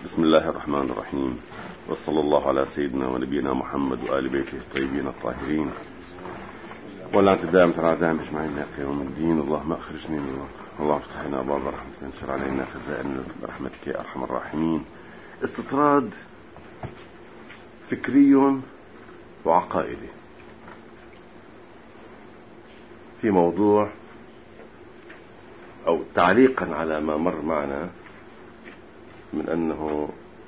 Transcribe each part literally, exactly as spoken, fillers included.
بسم الله الرحمن الرحيم، وصلى الله على سيدنا ونبينا محمد وآل بيته الطيبين الطاهرين، ولا تدام ترى دام اجمعين الى يوم الدين. اللهم اخرجني من اللهم افتح لنا ابواب رحمتك وانشر علينا خزائن برحمتك يا ارحم الراحمين. استطراد فكري وعقائدي في موضوع او تعليقا على ما مر معنا من أنه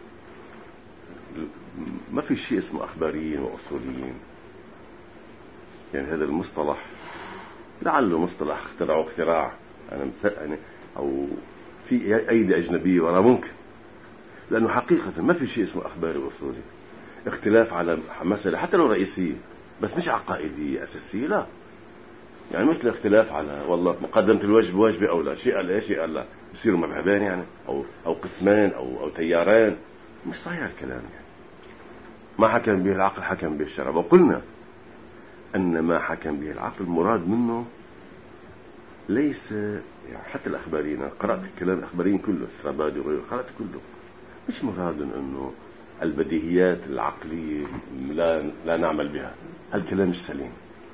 ما في شيء اسمه أخباريين وأصوليين. يعني هذا المصطلح لعله مصطلح اخترعه اختراع أنا يعني أو في أيدي أجنبية ولا ممكن، لأنه حقيقة ما في شيء اسمه أخباري وأصولي. اختلاف على مسألة حتى لو رئيسية بس مش عقائدية أساسية، لا. يعني مثل اختلاف على والله مقدمة الواجب واجبة أو لا، شيء قال لا شيء قال لا، يصيروا مذهبان يعني أو أو قسمان أو أو تياران. مش صحيح الكلام. يعني ما حكم به العقل حكم به الشرع، وقلنا أن ما حكم به العقل مراد منه ليس يعني حتى الأخباريين، قرأت الكلام الأخباريين كله السربادي وغيره قرأت كله، مش مراد أنه البديهيات العقلية لا لا نعمل بها، هالكلام مش سليم.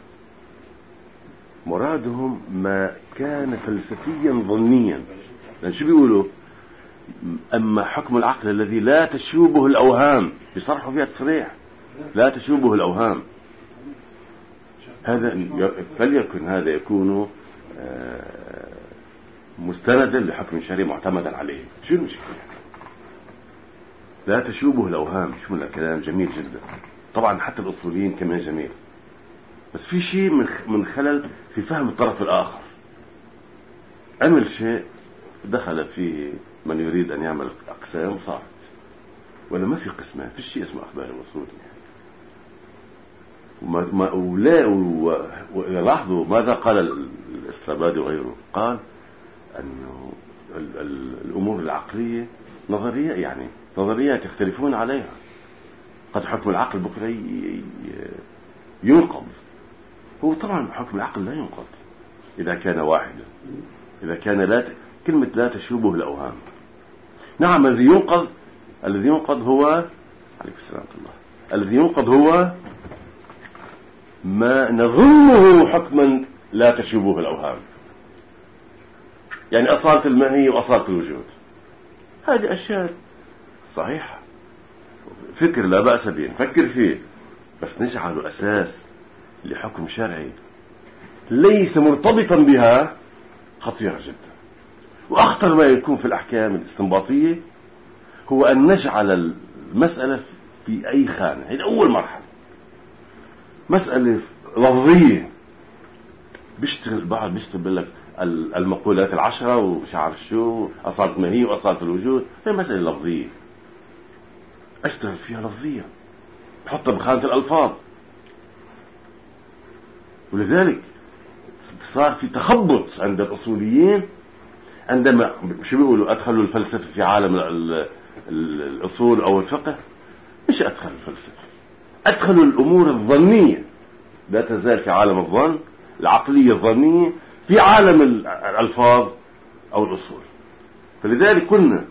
مرادهم ما كان فلسفيا ظنيا. لأن شو بيقولوا؟ أما حكم العقل الذي لا تشوبه الأوهام، بيصرحوا فيها تصريح لا تشوبه الأوهام، هذا فليكن هذا يكون مستندا لحكم شرعي معتمدا عليه. شو المشكلة؟ لا تشوبه الأوهام، شو من الكلام جميل جدا طبعا، حتى الأصوليين كمان جميل، بس في شيء من خلل في فهم الطرف الآخر. عمل شيء دخل فيه من يريد أن يعمل أقسام صارت، ولا ما في قسمان، في شيء اسمه أخبار وصول. يعني وما ما ولا ولاحظوا ماذا قال السربادي وغيره، قال أنه الأمور العقلية نظرية، يعني نظريات يختلفون عليها. قد حكم العقل بكرة ينقض، هو طبعا حكم العقل لا ينقض إذا كان واحدا، إذا كان لا ت... كلمة لا تشوبه الأوهام. نعم الذي ينقض الذي ينقض هو عليكم السلام الله الذي ينقض هو ما نظنه حكما لا تشوبه الأوهام، يعني أصالة الماهية وأصالة الوجود، هذه أشياء صحيحة، فكر لا بأس به نفكر فيه، بس نجعله أساس لحكم شرعي ليس مرتبطا بها خطيرة جدا. وأخطر ما يكون في الأحكام الاستنباطية هو أن نجعل المسألة في أي خانة. هذه أول مرحلة، مسألة لفظية بيشتغل البعض بيشتغل بيقول لك المقولات العشرة ومش عارف شو أصالة الماهية وأصالة الوجود، هي مسألة لفظية أشتغل فيها لفظية بحطها بخانة الألفاظ. ولذلك صار في تخبط عند الأصوليين عندما شو بيقولوا أدخلوا الفلسفة في عالم الأصول أو الفقه. مش أدخلوا الفلسفة، أدخلوا الأمور الظنية، لا تزال في عالم الظن العقلية الظنية في عالم الألفاظ أو الأصول. فلذلك قلنا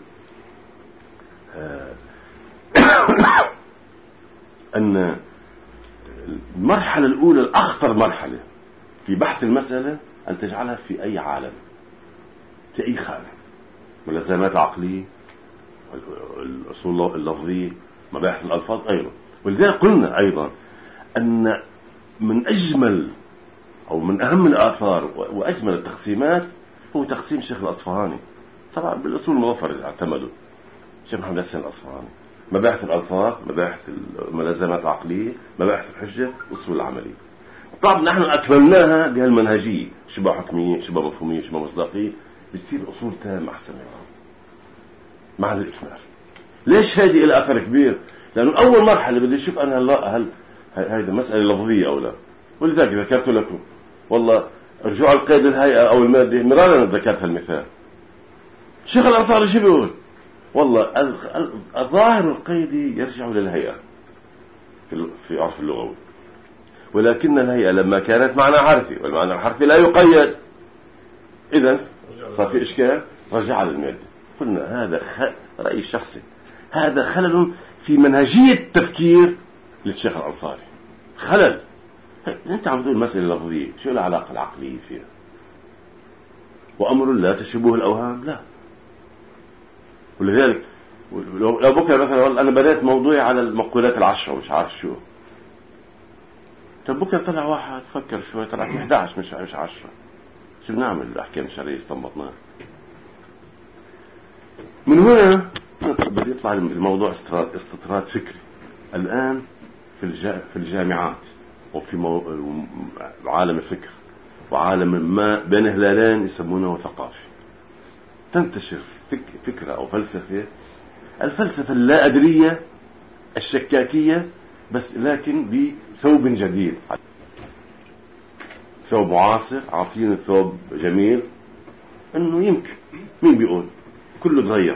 أن المرحلة الأولى الأخطر مرحلة في بحث المسألة أن تجعلها في أي عالم، في أي خانة، ملزمات عقلية، الأصول اللفظية، مباحث الألفاظ أيضا. ولذلك قلنا أيضا أن من أجمل أو من أهم الآثار وأجمل التقسيمات هو تقسيم الشيخ الأصفهاني. طبعا بالأصول المظفر اعتمدوا الشيخ محمد حسين الأصفهاني، مباحث الألفاظ، مباحث الملزمات العقلية، مباحث الحجة، أصول العملية. طبعا نحن أكملناها بهالمنهجية، شبه حكمية، شبه مفهومية، شبه مصداقية، بتصير أصول تامة أحسن مع الإكمال. ليش هذه إلى أثر كبير؟ لأنه أول مرحلة بدي أشوف أنا هلا هل هذه مسألة لفظية أو لا. ولذلك ذكرت لكم والله رجوع القيد الهيئة أو المادة، مرارا ذكرت هالمثال. الشيخ الأنصاري شو بيقول؟ والله الظاهر القيدي يرجع للهيئة في عرف اللغوي، ولكن الهيئة لما كانت معنى حرفي والمعنى الحرفي لا يقيد، إذن صار في إشكال، رجع للمادة. قلنا هذا رأي شخصي، هذا خلل في منهجية التفكير للشيخ الأنصاري، خلل. أنت عم تقول مسألة لفظية، شو العلاقة العقلية فيها؟ وأمر لا تشبه الأوهام، لا. ولذلك لو بكرة مثلا والله أنا بدأت موضوعي على المقولات العشرة ومش عارف شو، طب بكرة طلع واحد فكر شوي طلع في إحدى عشر مش مش عشرة، شو بنعمل؟ الأحكام الشرعية استنبطناها. من هنا بدي يطلع الموضوع استطراد فكري الآن في في الجامعات وفي مو... عالم الفكر وعالم ما بين هلالين يسمونه ثقافي. تنتشر فك... فكرة أو فلسفة، الفلسفة اللا أدرية الشكاكية، بس لكن بثوب جديد، ثوب معاصر، عاطين ثوب جميل، انه يمكن مين بيقول كله تغير.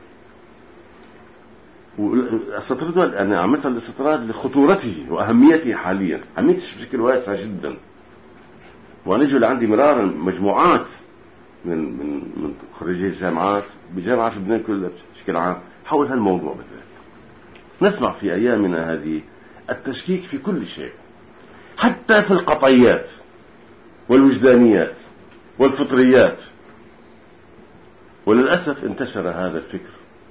والاستطراد انا عملت الاستطراد لخطورته واهميته حاليا، اهميته بشكل واسع جدا. ونجوا لعندي مرارا مجموعات من من من خريجي الجامعات بجامعة في لبنان كلها بشكل عام حول هالموضوع بالذات. نسمع في ايامنا هذه التشكيك في كل شيء، حتى في القطعيات والوجدانيات والفطريات. وللأسف انتشر هذا الفكر،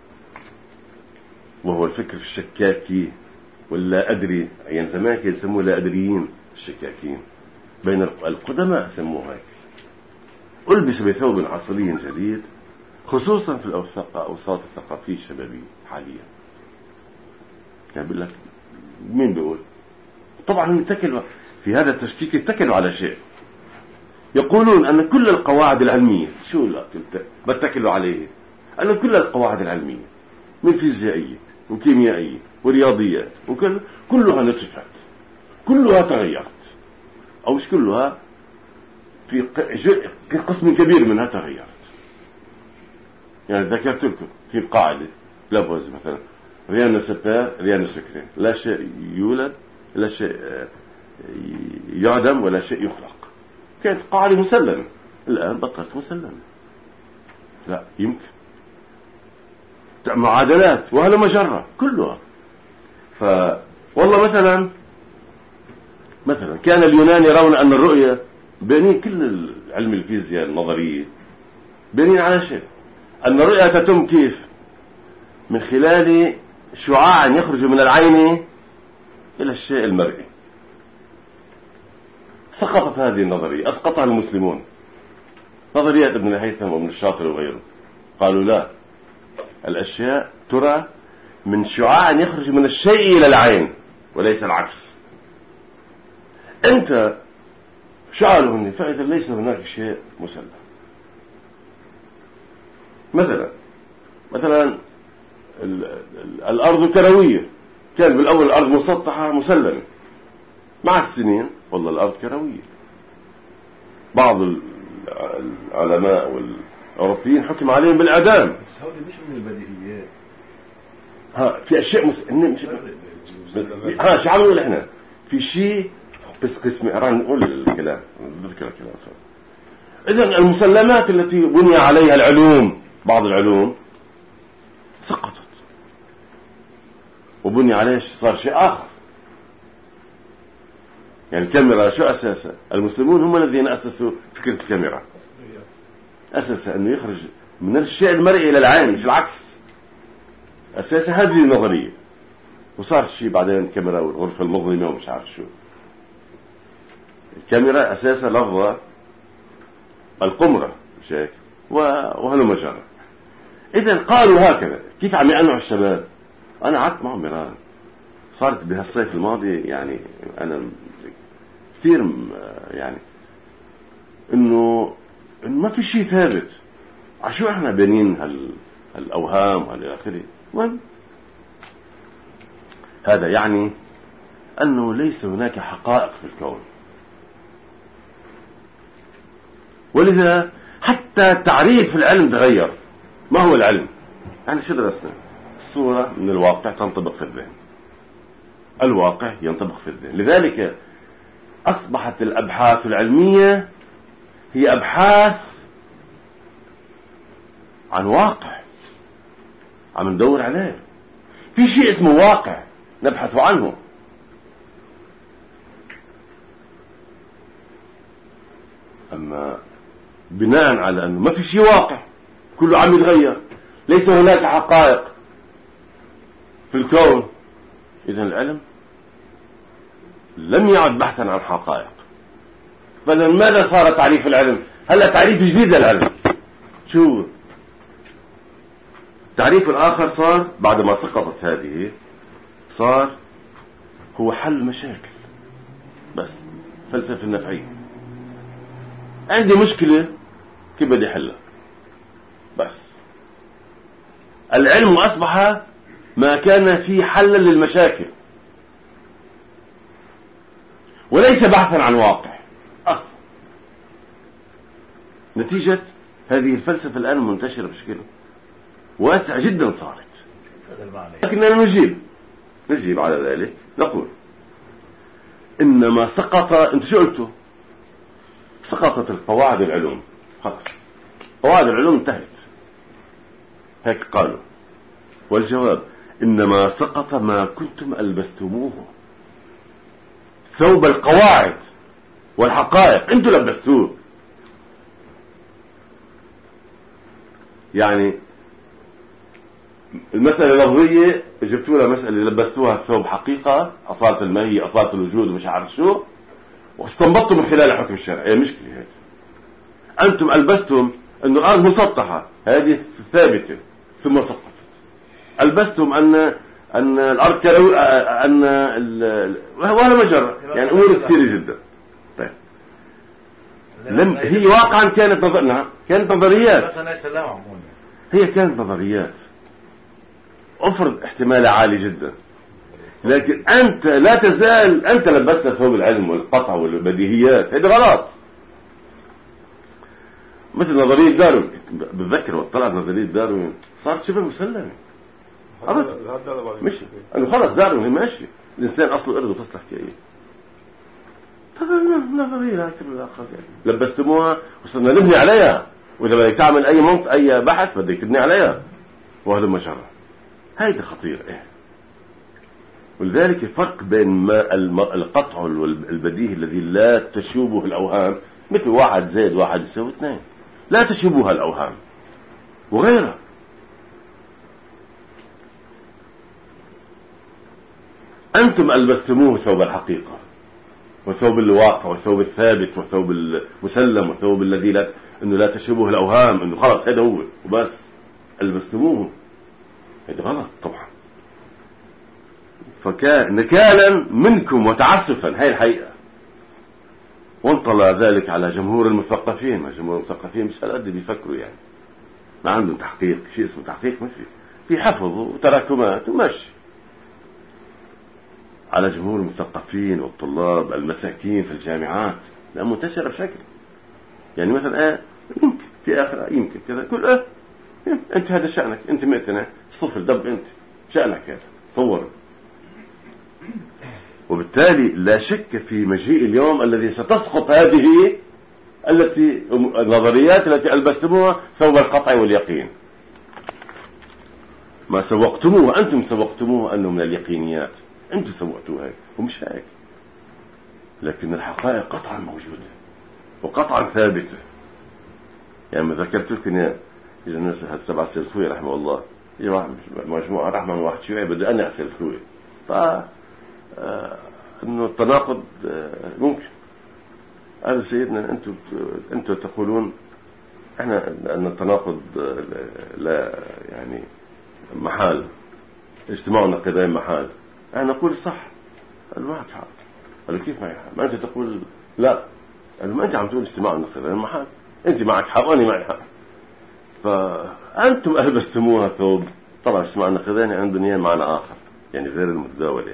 وهو الفكر الشكاكي واللا أدري. يعني زمان كانوا يسموه لا أدريين الشكاكين، بين القدماء سموه هيك. ألبس بثوب عصري جديد، خصوصا في الأوساط الثقافية الشبابية حاليا. يعني بيقول لك مين بيقول؟ طبعا يتكلوا في هذا التشكيك، يتكلوا على شيء، يقولون أن كل القواعد العلمية، شو بتكلوا عليه؟ أن كل القواعد العلمية من فيزيائية وكيميائية ورياضيات وكل كلها نسفت، كلها تغيرت، أو مش كلها، في قسم كبير منها تغيرت. يعني ذكرت لكم في القاعدة لابوز مثلا rien ne se perd rien ne se crée، لا شيء يولد لا شيء يعدم ولا شيء يخلق. كانت قاعدة مسلمة، الآن بطلت مسلمة. لا يمكن معادلات وهلا مجرة كلها. ف والله مثلا مثلا كان اليونان يرون أن الرؤية بنين، كل علم الفيزياء النظرية بنين على شيء، أن الرؤية تتم كيف؟ من خلال شعاع يخرج من العين إلى الشيء المرئي. سقطت هذه النظرية، أسقطها المسلمون، نظريات ابن الهيثم وابن الشاطر وغيره. قالوا لا، الأشياء ترى من شعاع يخرج من الشيء إلى العين وليس العكس. أنت شعروا هني، فإذا ليس هناك شيء مسلم. مثلا مثلا الأرض كروية، كان بالأول الأرض مسطحة مسلمة، مع السنين والله الأرض كروية. بعض العلماء والأوروبيين حكم عليهم بالإعدام. بس هذه مش من البديهيات. ها في أشياء مس... مش... ها شو عم نقول إحنا في شيء بس قسم أران نقول الكلام بذكر الكلام. إذن المسلمات التي بني عليها العلوم، بعض العلوم سقطت وبني عليها صار شيء آخر. يعني الكاميرا شو أساسا؟ المسلمون هم الذين أسسوا فكرة الكاميرا، أساسا أنه يخرج من الشيء المرئي إلى العين مش العكس. أساسا هذه النظرية، وصار شيء بعدين كاميرا والغرفة المظلمة ومش عارف شو. الكاميرا أساسا لفظة القمرة مش هيك، وهلو مجرى. إذن قالوا هكذا. كيف عم يقنعوا الشباب؟ أنا قعدت معهم مرارا، صارت بهالصيف الماضي يعني أنا كثير يعني إنه إنه ما في شيء ثابت. عشو إحنا بنين هال هالأوهام وإلى آخره. المهم هذا يعني أنه ليس هناك حقائق في الكون، ولذا حتى تعريف العلم تغير. ما هو العلم؟ يعني شو درسنا؟ الصورة من الواقع تنطبق في الذهن، الواقع ينطبق في الذهن. لذلك أصبحت الأبحاث العلمية هي أبحاث عن واقع عم ندور عليه، في شيء اسمه واقع نبحث عنه. أما بناء على أنه ما في شيء واقع، كله عم يتغير، ليس هناك حقائق في الكون، إذن العلم لم يعد بحثا عن حقائق. فلماذا صار تعريف العلم هلا تعريف جديد للعلم؟ شو التعريف الآخر؟ صار بعد ما سقطت هذه، صار هو حل مشاكل بس. فلسفة النفعية، عندي مشكلة كيف بدي حلها بس. العلم أصبح ما كان فيه حلا للمشاكل، وليس بحثا عن واقع أصلا. نتيجة هذه الفلسفة الآن منتشرة بشكل واسع جدا صارت. لكننا نجيب نجيب على ذلك، نقول إنما سقط، انت شو قلتوا؟ سقطت القواعد العلوم، خلاص قواعد العلوم انتهت، هيك قالوا. والجواب إنما سقط ما كنتم ألبستموه، ثوب القواعد والحقائق انتوا لبستوه. يعني المسألة لفظية جبتوا لها مسألة لبستوها ثوب حقيقة، أصالة الماهية، أصالة الوجود ومش عارف شو، واستنبطتوا من خلال الحكم الشرعي. مشكلة هذه. أنتم ألبستم أن الأرض مسطحة، هذه ثابتة ثم سقطت. ألبستم أن أن الأرض كرو... أن ال... ولا مجرى، يعني أمور كثيرة جدا. طيب لم هي واقعا كانت نظرنا كانت نظريات، هي كانت نظريات أفرض احتمال عالي جدا، لكن أنت لا تزال أنت لبست ثوب العلم والقطع والبديهيات. هذا غلط. مثل نظرية داروين، بتذكر وقت طلعت نظرية داروين صارت شبه مسلمة أبدا، مش أنه خلص داروين ماشي، الإنسان أصله قرد وفصل حكاية. طبعا نظرية لا أكتب الآخر يعني لبستموها وصرنا نبني عليها، وإذا بدك تعمل أي منطق أي بحث بدك تبني عليها، وهذا مجرى. هيدا خطير. إيه ولذلك الفرق بين ما القطع والبديهي الذي لا تشوبه الأوهام، مثل واحد زائد واحد يساوي اثنين، لا تشوبها الأوهام وغيرها. أنتم ألبستموه ثوب الحقيقة وثوب الواقع وثوب الثابت وثوب المسلم وثوب الذي لا إنه لا تشوبه الأوهام، إنه خلاص هذا هو وبس. ألبستموه، هذا غلط طبعا. فكان نكالا منكم وتعسفا، هاي الحقيقة. وانطلع ذلك على جمهور المثقفين. ما جمهور المثقفين مش هالقد بيفكروا، يعني ما عندهم تحقيق. شيء اسمه تحقيق ما في، في حفظ وتراكمات ومشي. على جمهور المثقفين والطلاب المساكين في الجامعات، لأن منتشرة بشكل يعني مثلا آه يمكن في آخر يمكن كذا كل آه أنت هذا شأنك، أنت مئتنا صفر دب، أنت شأنك هذا صور. وبالتالي لا شك في مجيء اليوم الذي ستسقط هذه التي النظريات التي ألبستموها ثوب القطع واليقين. ما سوقتموه أنتم سوقتموه أنه من اليقينيات، أنتم سوقتوه هيك ومش هيك. لكن الحقائق قطعا موجودة وقطعا ثابتة. يعني ما ذكرت لكم يا إذا الناس هالسبع سيد خوي رحمه الله يجي مجموعة رحمة من واحد شوية بدي أنا أسأل خوي ف آه إنه التناقض آه ممكن. قال سيدنا أنتم أنتم تقولون إحنا أن التناقض آه لا يعني محال، اجتماع النقيضين محال. أنا نقول صح. قال معك حق. قال كيف معي حق؟ ما أنت تقول لا. قال ما أنت عم تقول اجتماع النقيضين محال، أنت معك حق وأنا معي حق. فأنتم ألبستموها ثوب. طبعا اجتماع النقيضين عندهم يعني معنى آخر، يعني غير المتداولين.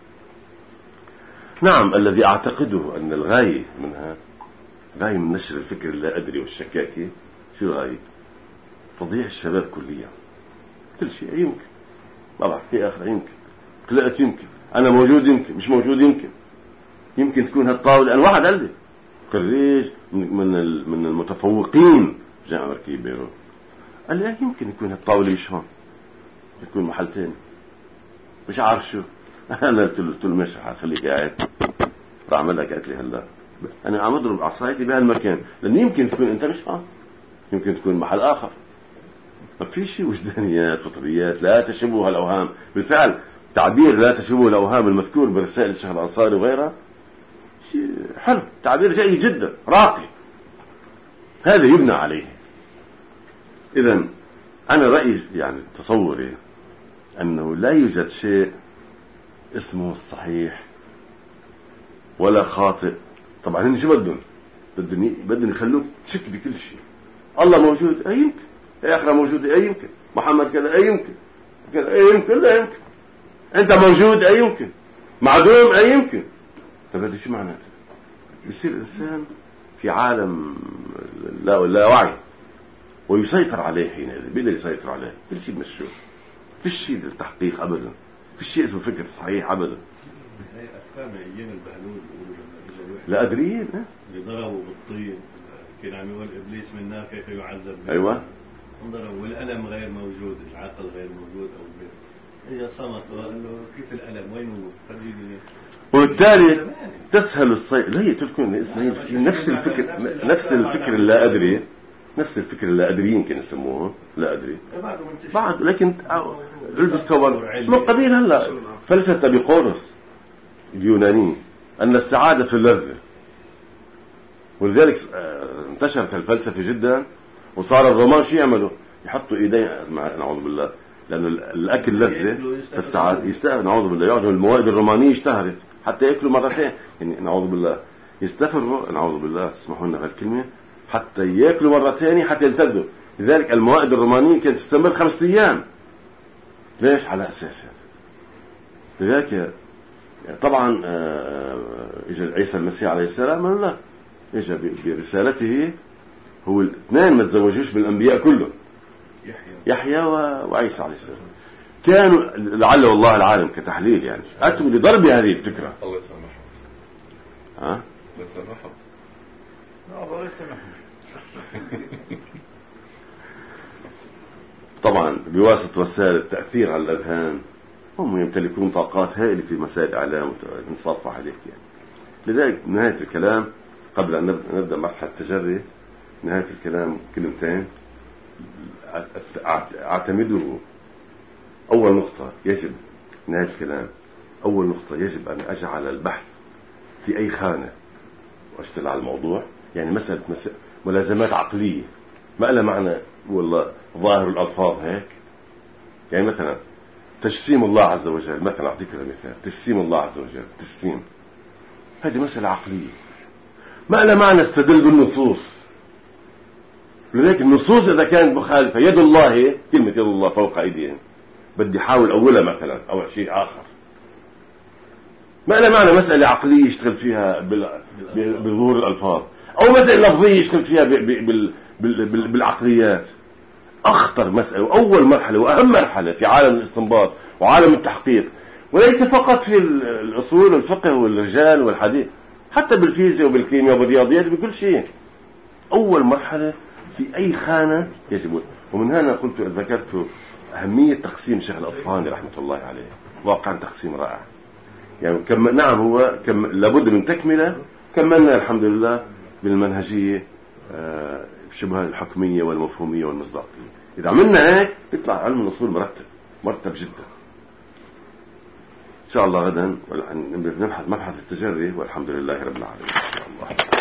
نعم الذي أعتقده أن الغاية منها غاية من نشر الفكر اللا أدري والشكاكي. شو غاية؟ تضييع الشباب كليا. كل شيء يمكن، ما بعرف في آخر يمكن، طلعت يمكن، أنا موجود يمكن، مش موجود يمكن، يمكن تكون هالطاولة. أنا واحد قال لي خريج من من المتفوقين جامعة أمريكية بيروت، قال لي يمكن يكون هالطاولة مش هون، يكون محل تاني. مش عارف شو. انا قلت له قلت له ماشي خليك قاعد، راح اعمل لك اكلي هلا. انا عم اضرب عصايتي بهالمكان لان يمكن تكون انت مش فاهم، يمكن تكون محل اخر. ما في شيء وجدانيات فطريات لا تشبه الاوهام. بالفعل تعبير لا تشبه الاوهام المذكور برسائل الشيخ الانصاري وغيرها شيء حلو، تعبير جيد جدا راقي، هذا يبنى عليه. اذا انا رايي يعني تصوري انه لا يوجد شيء اسمه الصحيح ولا خاطئ. طبعا هن شو بدهم؟ بدهم بدهم يخلوك تشك بكل شيء. الله موجود اي يمكن، اخره موجود اي يمكن، محمد كذا اي يمكن كذا اي يمكن لا يمكن، انت موجود اي يمكن، معدوم اي يمكن. طب هذا شو معناته؟ بيصير الانسان في عالم لا لا وعي ويسيطر عليه. حينئذ بيقدر يسيطر عليه كل شيء مشوه، في شيء للتحقيق ابدا، في شيء اسمه فكر صحيح ابدا. هي افكار من ايام البهلول لا ادريين اللي ضربوا بالطين، كان عم يقول ابليس منا كيف يعذب. ايوه انظروا والالم غير موجود، العقل غير موجود او غير. هي صمت وقال له كيف الالم وين هو؟ خليني. وبالتالي تسهل الصيد. لا تكون نفس الفكر، نفس الفكر اللا ادري، نفس الفكر اللا ادري يمكن يسموه لا ادري بعد، لكن البس ثوبا من قبيل هلا فلسفه ابيقورس اليوناني ان السعاده في اللذه، ولذلك انتشرت الفلسفه جدا. وصار الرومان شو يعملوا؟ يحطوا ايدين، نعوذ بالله، لانه الاكل لذه فالسعاده يستاهل، نعوذ بالله، يقعدوا الموائد الرومانيه اشتهرت حتى ياكلوا مرتين، يعني نعوذ بالله يستفروا، نعوذ بالله تسمحوا لنا هالكلمه، حتى ياكلوا مرتين حتى يلتذوا. لذلك الموائد الرومانيه كانت تستمر خمسة ايام. ليش؟ على اساس هذا. لذلك طبعا اجى عيسى المسيح عليه السلام قال لا، اجى برسالته هو الاثنين ما تزوجوش من الانبياء كلهم، يحيى وعيسى عليه السلام، كانوا لعل والله العالم كتحليل يعني اتوا لضرب هذه الفكره. الله يسامحهم. ها؟ الله يسامحهم. الله يسامحهم. طبعا بواسطه وسائل التاثير على الاذهان هم يمتلكون طاقات هائله في مسائل الاعلام ونصفح عليك يعني. لذلك نهايه الكلام قبل ان نبدا مرحله التجري، نهايه الكلام كلمتين اعتمده. اول نقطه يجب نهايه الكلام، اول نقطه يجب ان اجعل البحث في اي خانه واشتغل على الموضوع. يعني مساله ملازمات عقليه ما لها معنى والله ظاهر الالفاظ هيك. يعني مثلا تجسيم الله عز وجل، مثلا اعطيك مثال، تجسيم الله عز وجل، تجسيم هذه مساله عقليه ما لها معنى استدل بالنصوص. لذلك النصوص اذا كانت مخالفه، يد الله، كلمه يد الله فوق ايديهم، بدي احاول اولها مثلا او شيء اخر، ما لها معنى مساله عقليه يشتغل فيها بظهور الالفاظ، او مساله لفظيه يشتغل فيها بالعقليات. اخطر مساله واول مرحله واهم مرحله في عالم الاستنباط وعالم التحقيق، وليس فقط في الاصول والفقه والرجال والحديث، حتى بالفيزياء وبالكيمياء وبالرياضيات بكل شيء. اول مرحله في اي خانه يجب. ومن هنا قلت ذكرت اهميه تقسيم الشيخ الاصفهاني رحمه الله عليه، واقعا تقسيم رائع. يعني كم نعم هو كم لابد من تكمله، كملنا الحمد لله بالمنهجيه شبه الحكميه والمفهوميه والمصداقيه. اذا عملنا هيك يطلع علم الاصول مرتب مرتب جدا. ان شاء الله غدا نبحث مبحث التجري، والحمد لله رب العالمين ان شاء الله.